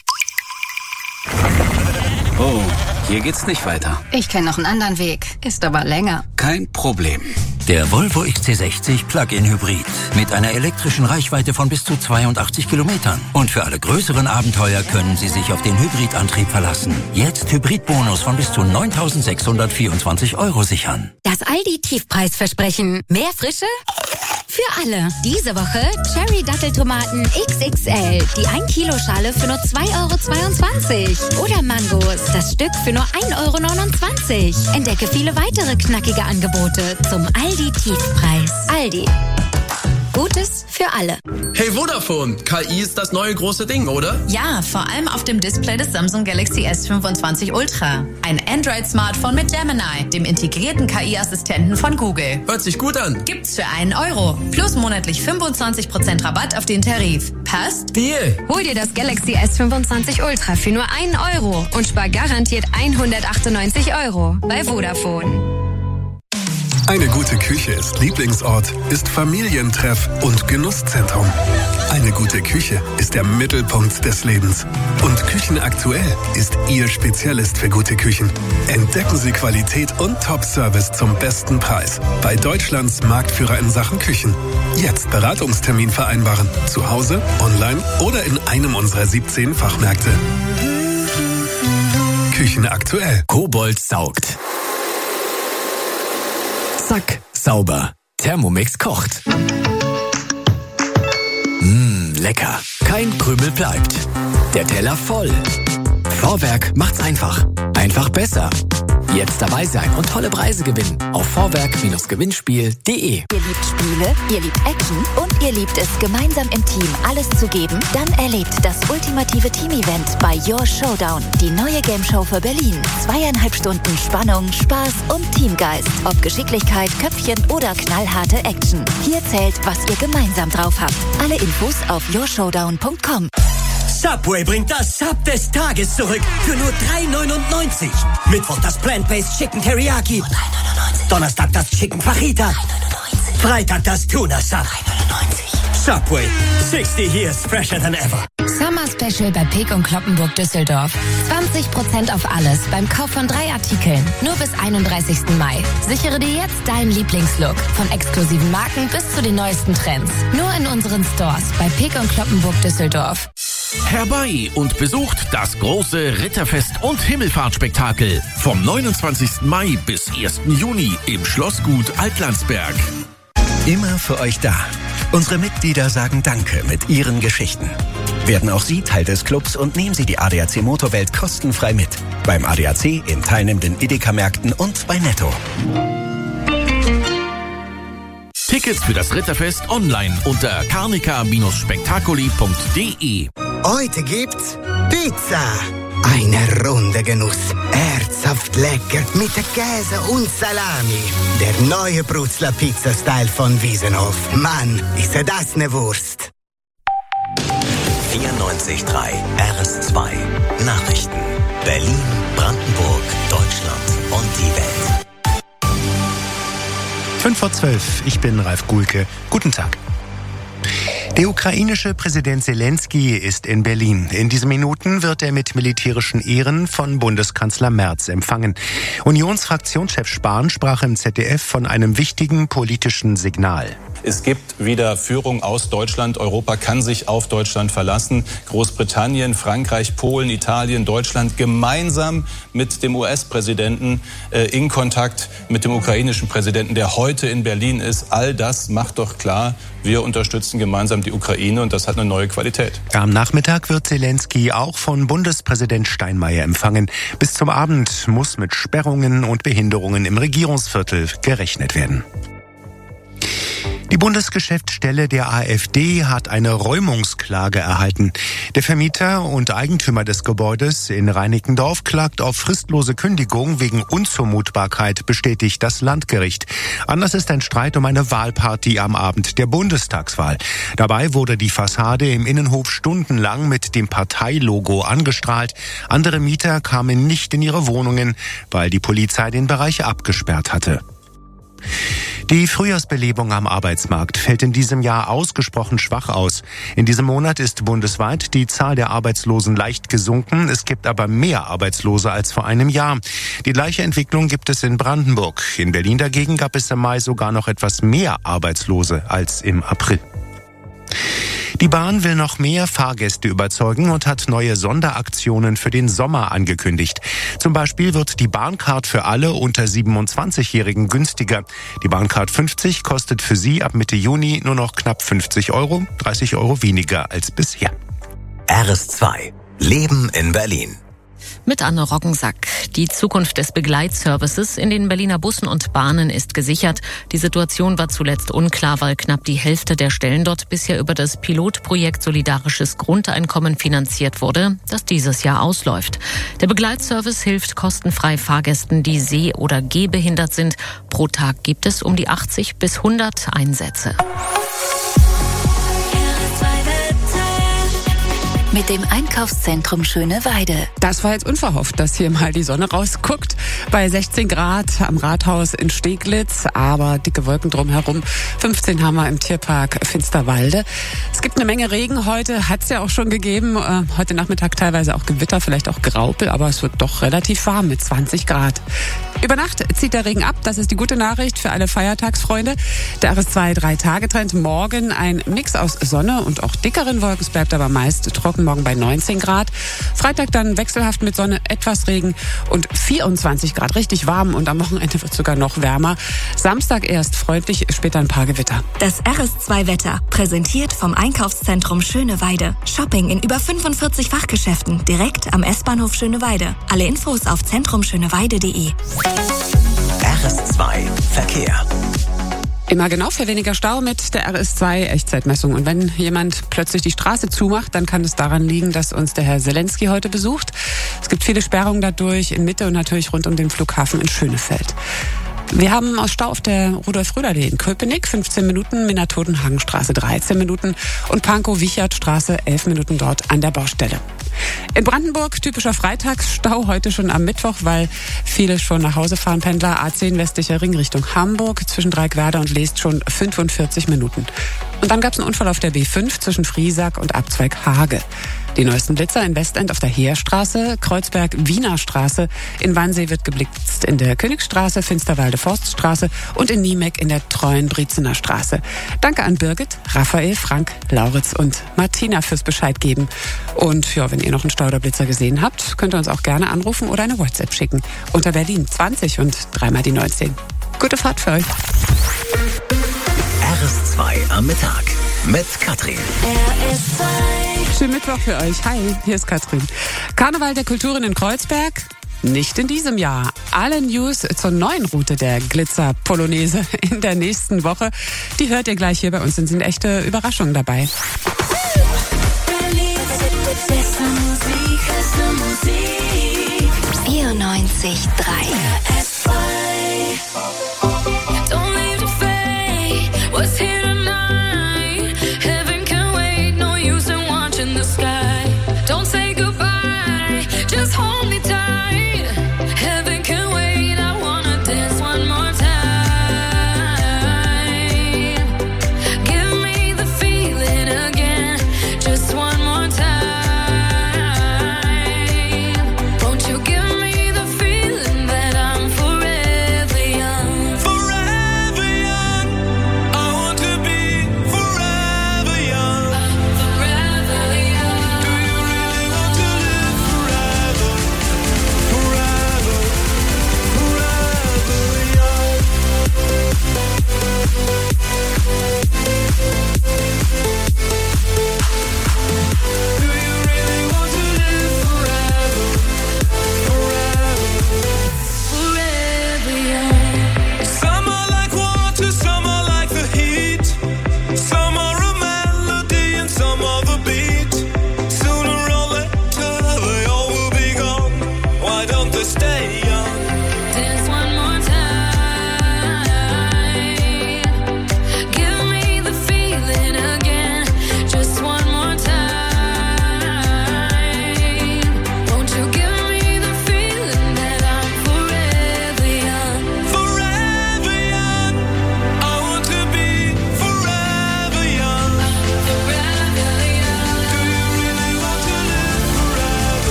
Oh, hier geht's nicht weiter. Ich kenne noch einen anderen Weg, ist aber länger. Kein Problem. Der Volvo X C sechzig Plug-in Hybrid mit einer elektrischen Reichweite von bis zu zweiundachtzig Kilometern. Und für alle größeren Abenteuer können Sie sich auf den Hybridantrieb verlassen. Jetzt Hybridbonus von bis zu neuntausendsechshundertvierundzwanzig Euro sichern. Das Aldi Tiefpreisversprechen. Mehr Frische? Für alle. Diese Woche Cherry Datteltomaten X X L. Die ein Kilo Schale für nur zwei Euro zweiundzwanzig. Oder Mangos. Das Stück für nur ein Euro neunundzwanzig. Entdecke viele weitere knackige Angebote zum Aldi Tiefpreis. Aldi. Gutes für alle. Hey Vodafone, K I ist das neue große Ding, oder? Ja, vor allem auf dem Display des Samsung Galaxy S fünfundzwanzig Ultra. Ein Android-Smartphone mit Gemini, dem integrierten K I-Assistenten von Google. Hört sich gut an. Gibt's für einen Euro. Plus monatlich fünfundzwanzig Prozent Rabatt auf den Tarif. Passt? Deal. Hol dir das Galaxy S fünfundzwanzig Ultra für nur einen Euro und spar garantiert hundertachtundneunzig Euro bei Vodafone. Eine gute Küche ist Lieblingsort, ist Familientreff und Genusszentrum. Eine gute Küche ist der Mittelpunkt des Lebens. Und Küchenaktuell ist Ihr Spezialist für gute Küchen. Entdecken Sie Qualität und Top-Service zum besten Preis bei Deutschlands Marktführer in Sachen Küchen. Jetzt Beratungstermin vereinbaren. Zu Hause, online oder in einem unserer siebzehn Fachmärkte. Küchenaktuell. Kobold saugt. Zack, sauber. Thermomix kocht. Mmh, lecker. Kein Krümel bleibt. Der Teller voll. Vorwerk macht's einfach. Einfach besser. Jetzt dabei sein und tolle Preise gewinnen auf vorwerk Gewinnspiel punkt de. Ihr liebt Spiele, ihr liebt Action und ihr liebt es, gemeinsam im Team alles zu geben? Dann erlebt das ultimative Team-Event bei Your Showdown. Die neue Gameshow für Berlin. Zweieinhalb Stunden Spannung, Spaß und Teamgeist. Ob Geschicklichkeit, Köpfchen oder knallharte Action. Hier zählt, was ihr gemeinsam drauf habt. Alle Infos auf your showdown punkt com. Subway bringt das Sub des Tages zurück für nur drei neunundneunzig. Mittwoch das Plant-Based Chicken Teriyaki. drei neunundneunzig. Donnerstag das Chicken Fajita. Freitag das Tuna Sub. drei neunundneunzig. Subway. sixty years fresher than ever. Summer Special bei Peek und Kloppenburg Düsseldorf. zwanzig Prozent auf alles beim Kauf von drei Artikeln. Nur bis einunddreißigsten Mai. Sichere dir jetzt deinen Lieblingslook. Von exklusiven Marken bis zu den neuesten Trends. Nur in unseren Stores bei Peek und Kloppenburg Düsseldorf. Herbei und besucht das große Ritterfest und Himmelfahrtspektakel vom neunundzwanzigsten Mai bis ersten Juni im Schlossgut Altlandsberg. Immer für euch da. Unsere Mitglieder sagen Danke mit ihren Geschichten. Werden auch Sie Teil des Clubs und nehmen Sie die A D A C Motorwelt kostenfrei mit. Beim A D A C, in teilnehmenden Edeka-Märkten und bei Netto. Tickets für das Ritterfest online unter carnica Spektakuli punkt de. Heute gibt's Pizza. Eine runde Genuss. Herzhaft lecker mit Käse und Salami. Der neue Brutzler Pizza-Style von Wiesenhof. Mann, ist ja das eine Wurst. vierundneunzig Komma drei R S zwei. Nachrichten. Berlin, Brandenburg, Deutschland und die Welt. fünf vor zwölf, ich bin Ralf Gulke. Guten Tag. Der ukrainische Präsident Zelensky ist in Berlin. In diesen Minuten wird er mit militärischen Ehren von Bundeskanzler Merz empfangen. Unionsfraktionschef Spahn sprach im Z D F von einem wichtigen politischen Signal. Es gibt wieder Führung aus Deutschland. Europa kann sich auf Deutschland verlassen. Großbritannien, Frankreich, Polen, Italien, Deutschland gemeinsam mit dem U S-Präsidenten äh, in Kontakt mit dem ukrainischen Präsidenten, der heute in Berlin ist. All das macht doch klar, wir unterstützen gemeinsam die Ukraine und das hat eine neue Qualität. Am Nachmittag wird Zelensky auch von Bundespräsident Steinmeier empfangen. Bis zum Abend muss mit Sperrungen und Behinderungen im Regierungsviertel gerechnet werden. Die Bundesgeschäftsstelle der AfD hat eine Räumungsklage erhalten. Der Vermieter und Eigentümer des Gebäudes in Reinickendorf klagt auf fristlose Kündigung wegen Unzumutbarkeit, bestätigt das Landgericht. Anders ist ein Streit um eine Wahlparty am Abend der Bundestagswahl. Dabei wurde die Fassade im Innenhof stundenlang mit dem Parteilogo angestrahlt. Andere Mieter kamen nicht in ihre Wohnungen, weil die Polizei den Bereich abgesperrt hatte. Die Frühjahrsbelebung am Arbeitsmarkt fällt in diesem Jahr ausgesprochen schwach aus. In diesem Monat ist bundesweit die Zahl der Arbeitslosen leicht gesunken. Es gibt aber mehr Arbeitslose als vor einem Jahr. Die gleiche Entwicklung gibt es in Brandenburg. In Berlin dagegen gab es im Mai sogar noch etwas mehr Arbeitslose als im April. Die Bahn will noch mehr Fahrgäste überzeugen und hat neue Sonderaktionen für den Sommer angekündigt. Zum Beispiel wird die Bahncard für alle unter siebenundzwanzigjährigen günstiger. Die Bahncard fünfzig kostet für sie ab Mitte Juni nur noch knapp fünfzig Euro, dreißig Euro weniger als bisher. R S zwei. Leben in Berlin. Mit Anne Roggensack. Die Zukunft des Begleitservices in den Berliner Bussen und Bahnen ist gesichert. Die Situation war zuletzt unklar, weil knapp die Hälfte der Stellen dort bisher über das Pilotprojekt Solidarisches Grundeinkommen finanziert wurde, das dieses Jahr ausläuft. Der Begleitservice hilft kostenfrei Fahrgästen, die seh- oder gehbehindert sind. Pro Tag gibt es um die achtzig bis hundert Einsätze. Mit dem Einkaufszentrum Schöneweide. Das war jetzt unverhofft, dass hier mal die Sonne rausguckt. Bei sechzehn Grad am Rathaus in Steglitz, aber dicke Wolken drumherum. fünfzehn haben wir im Tierpark Finsterwalde. Es gibt eine Menge Regen heute, hat es ja auch schon gegeben. Äh, heute Nachmittag teilweise auch Gewitter, vielleicht auch Graupel, aber es wird doch relativ warm mit zwanzig Grad. Über Nacht zieht der Regen ab, das ist die gute Nachricht für alle Feiertagsfreunde. Der R S zwei drei Tage Trend morgen ein Mix aus Sonne und auch dickeren Wolken, es bleibt aber meist trocken, morgen bei neunzehn Grad. Freitag dann wechselhaft mit Sonne, etwas Regen und vierundzwanzig Grad, richtig warm und am Wochenende wird es sogar noch wärmer. Samstag erst freundlich, später ein paar Gewitter. Das R S zwei Wetter, präsentiert vom Einkaufszentrum Schöneweide. Shopping in über fünfundvierzig Fachgeschäften, direkt am S-Bahnhof Schöneweide. Alle Infos auf zentrumschöneweide punkt de. R S zwei Verkehr. Immer genau für weniger Stau mit der R S zwei Echtzeitmessung. Und wenn jemand plötzlich die Straße zumacht, dann kann es daran liegen, dass uns der Herr Zelensky heute besucht. Es gibt viele Sperrungen dadurch in Mitte und natürlich rund um den Flughafen in Schönefeld. Wir haben aus Stau auf der Rudolf-Röderl in Köpenick fünfzehn Minuten, Minna-Totenhagenstraße dreizehn Minuten und Pankow-Wichert-Straße elf Minuten dort an der Baustelle. In Brandenburg typischer Freitagsstau heute schon am Mittwoch, weil viele schon nach Hause fahren. Pendler A zehn westlicher Ring Richtung Hamburg zwischen Dreieckwerder und Leest schon fünfundvierzig Minuten. Und dann gab es einen Unfall auf der B fünf zwischen Friesack und Abzweig Hage. Die neuesten Blitzer in Westend auf der Heerstraße, Kreuzberg-Wiener Straße, in Wannsee wird geblitzt in der Königstraße, Finsterwalde-Forststraße und in Niemeck in der treuen Briezener Straße. Danke an Birgit, Raphael, Frank, Lauritz und Martina fürs Bescheid geben. Und ja, wenn ihr noch einen Stau oder Blitzer gesehen habt, könnt ihr uns auch gerne anrufen oder eine WhatsApp schicken. Unter Berlin zwanzig und dreimal die neunzehn. Gute Fahrt für euch. R S zwei am Mittag mit Katrin. R S zwei. Schönen Mittwoch für euch. Hi, hier ist Katrin. Karneval der Kulturen in Kreuzberg? Nicht in diesem Jahr. Alle News zur neuen Route der Glitzer-Polonaise in der nächsten Woche, die hört ihr gleich hier bei uns. Sind echte Überraschungen dabei. vierundneunzig Komma drei. Won't you give me the feeling that I'm forever young?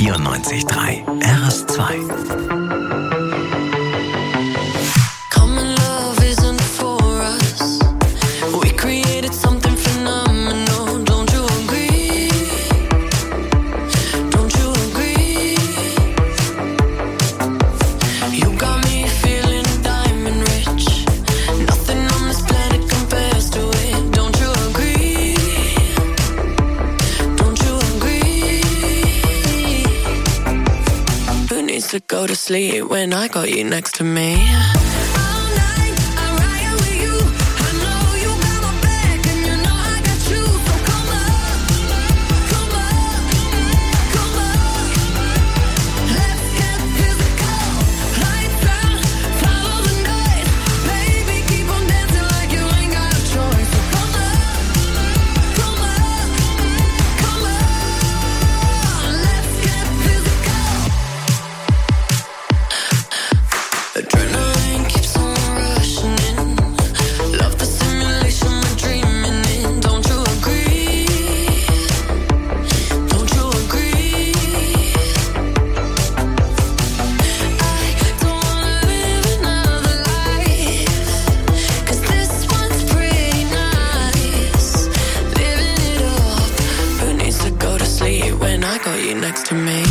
vierundneunzig Komma drei R S zwei. To go to sleep when I got you next to me. Next to me.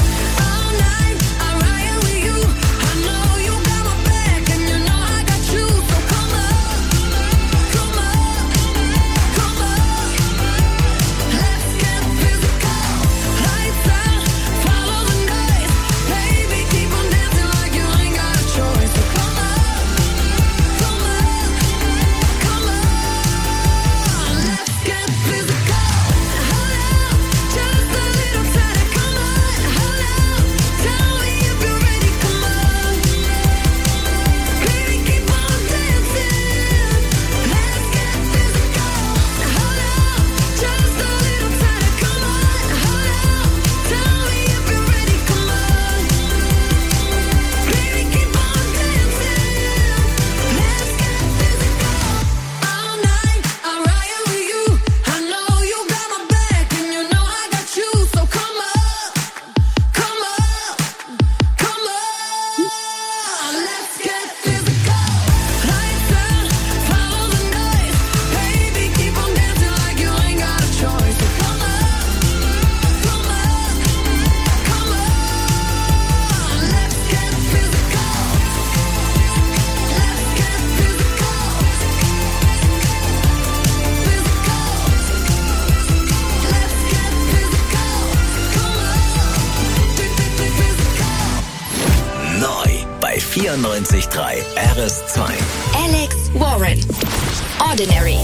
vierundneunzig Komma drei R S zwei. Alex Warren. Ordinary.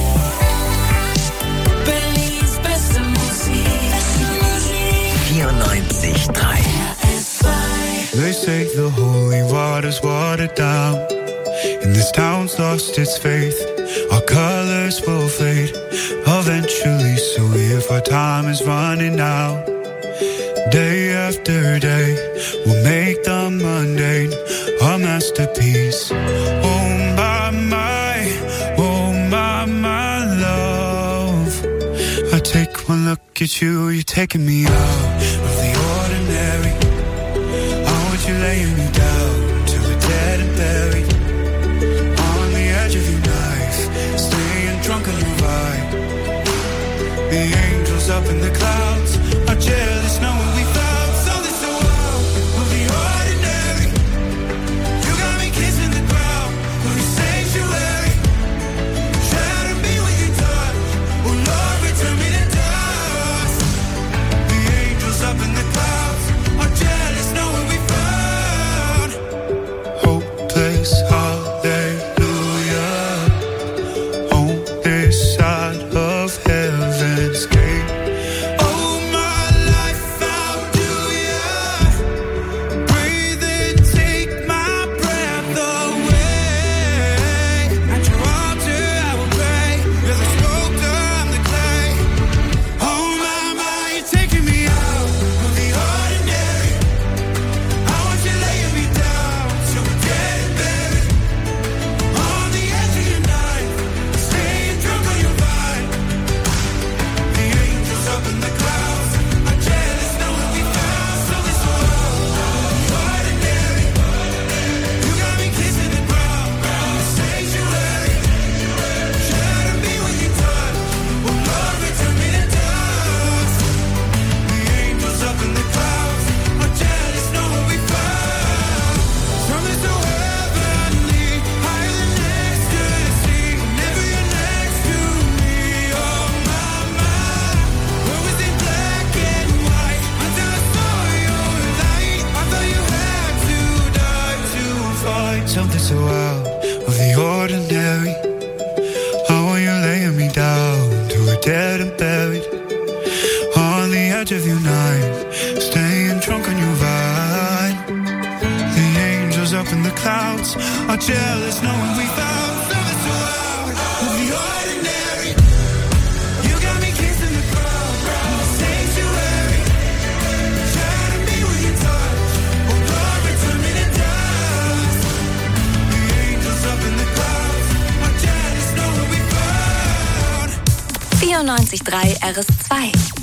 Berlins beste Musik. vierundneunzig Komma drei R S zwei. They say the holy water's watered down, and this town's lost its faith. Our colors will fade eventually, so if our time is running out, day after day, we'll make the mundane a masterpiece. Oh my, my, oh my, my love. I take one look at you, you're taking me out of the ordinary. I want you laying me down till we're dead and buried, on the edge of your knife, staying drunk on your vibe. The angels up in the clouds are jealous knowing we found something so wild of the ordinary. You got me kissing the ground of your sanctuary. Shatter me with your touch, oh Lord, return me to dust. The angels up in the clouds are jealous knowing we found something so out of the ordinary. How are you laying me down to a dead and buried on the edge of your night, staying drunk on your vine. The angels up in the clouds are jealous knowing we found something so out of the ordinary. You got me kissing the crowd in the sanctuary, trying to be with your touch, oh glory turning to dust. The angels up in the clouds are jealous knowing we found vierundneunzig Komma drei R S zwei.